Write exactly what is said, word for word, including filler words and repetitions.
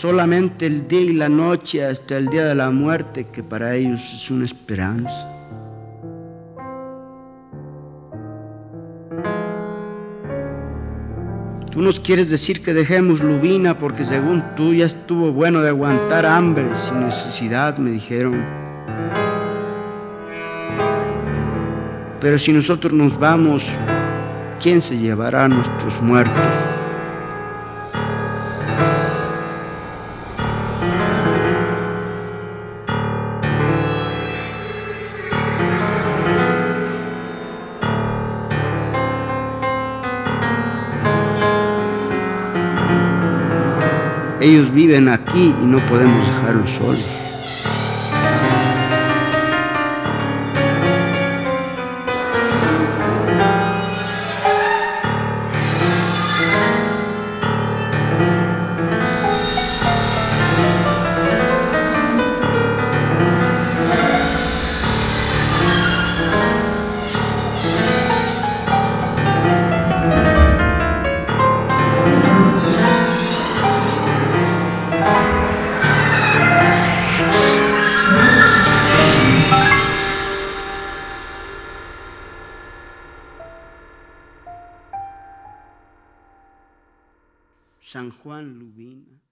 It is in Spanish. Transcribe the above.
solamente el día y la noche hasta el día de la muerte, que para ellos es una esperanza. Tú nos quieres decir que dejemos Lubina porque según tú ya estuvo bueno de aguantar hambre sin necesidad, me dijeron. Pero si nosotros nos vamos, ¿quién se llevará a nuestros muertos? Ellos viven aquí y no podemos dejarlos solos. San Juan Lubina.